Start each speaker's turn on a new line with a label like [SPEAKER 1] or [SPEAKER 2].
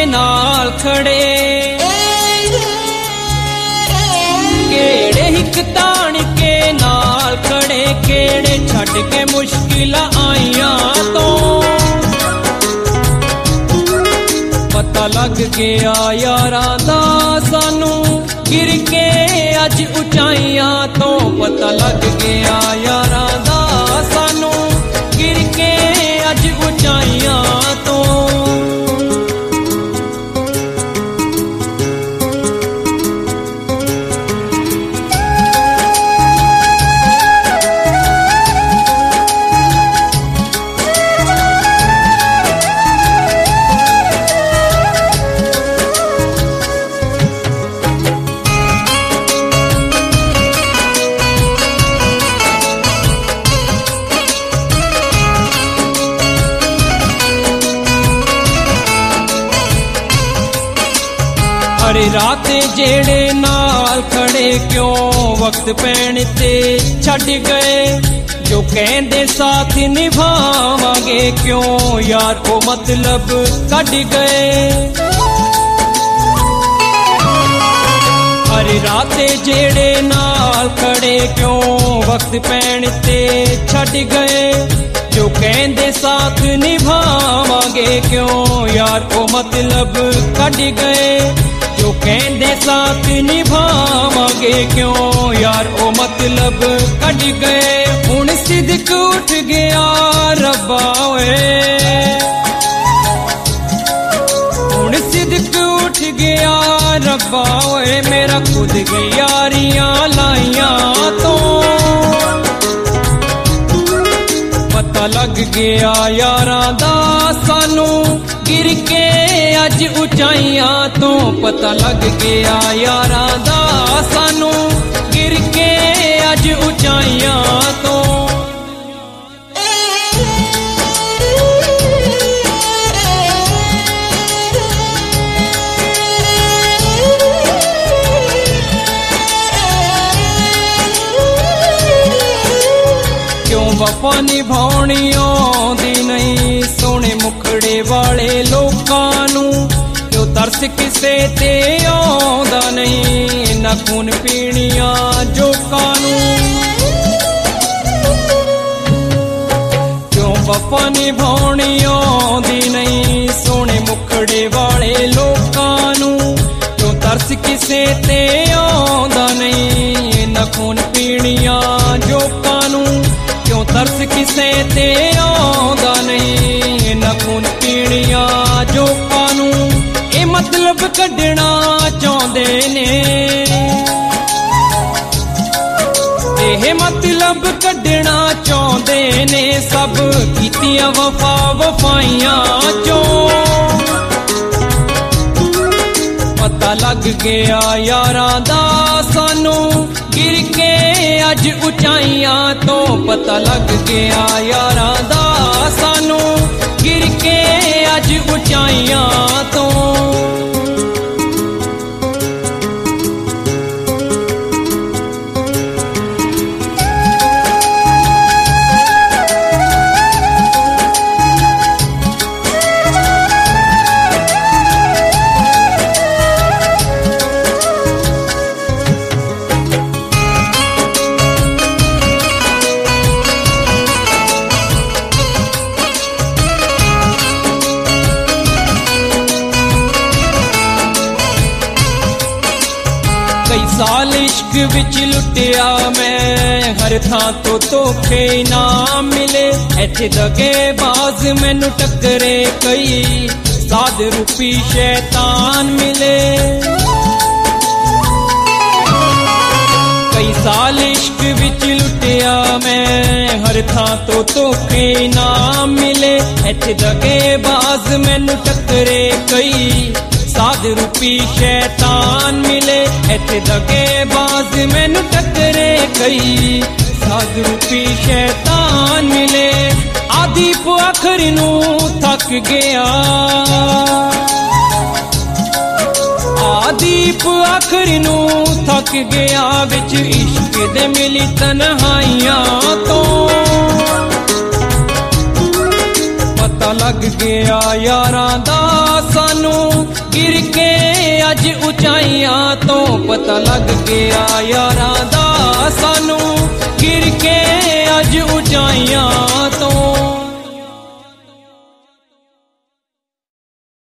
[SPEAKER 1] नाल खड़े, केड़े हिक तान के नाल खड़े, केड़े छड़ के मुश्किल आईया तो पता लग गया यारां दा सानू, गिर के अज उचाइयां तो पता लग गया यारां दा सानू, गिर के अज उचाइयां तो। अरे रात जेड़े नाल खड़े क्यों वक्त पैण ते छड़ गए, जो कहंदे साथ निभावांगे क्यों यार ओ मतलब कट गए। अरे रात जेड़े नाल खड़े क्यों वक्त पैण ते छड़ गए, जो कहंदे साथ निभावांगे क्यों यार ओ मतलब कट गए, जो कहंदे साथ निभावांगे क्यों यार ओ मतलब कट गए। हुण सिदक उठ गया रब्बा ओए, हुण सिदक उठ गया रब्बा ओए, मेरा खुद की यारियां लाइयां तो पता लग गया यारां दा सानू, गिर के अज उचाइयां तो पता लग गया यारां दा सानू, गिर के अज उचाइयां तो। क्यों वफा निभाउणी आउंदी नहीं सोहणे मुखड़े वाले लोकां नू, क्यों तरस किसे ते आउंदा नहीं ना खून पीणियां जोकां नू। क्यों वफा निभाउणी आउंदी नहीं सोहणे मुखड़े वाले लोकां नू, क्यों तरस किसे ते आउंदा नहीं ना खून पीणियां जोकां नू, क्यों तरस किसे ते आउंदा नहीं ना खून पीणियां जोकां नू। ए मतलब कड्ढना चाहुंदे ने, ए मतलब कड्ढना चाहुंदे ने सब कीतियां वफा वफाइयां चों। पता लग गया यारां दा सानू, गिर के अज उचाइयां तो पता लग गया यारां दा सानू, गिर के अज उचाइयां तो। साल इश्क विच लुटिया मैं, हर थां तो धोखे इनाम मिले, इत्थे दगेबाज मैनू टकरे कई, साध रूपी शैतान मिले। कई साल इश्क विच लुटिया मैं, हर थां तो धोखे इनाम मिले, इत्थे दगेबाज मैनू टकरे कई, साध रूपी शैतान मिले, इत्थे दगेबाज मैनू टकरे कई, साध रूपी शैतान मिले। आदीप आखिर नू थक गया, आदीप आखिर नू थक गया, विच इश्क दे मिली तन्हाइयां तो ਪਤਾ ਲੱਗ ਗਿਆ ਯਾਰਾਂ ਦਾ ਸਾਨੂੰ, ਗਿਰ ਕੇ ਅੱਜ ਉਚਾਈਆਂ ਤੋਂ ਪਤਾ ਲੱਗ ਗਿਆ ਯਾਰਾਂ ਦਾ ਸਾਨੂੰ, ਗਿਰ ਕੇ ਅੱਜ ਉਚਾਈਆਂ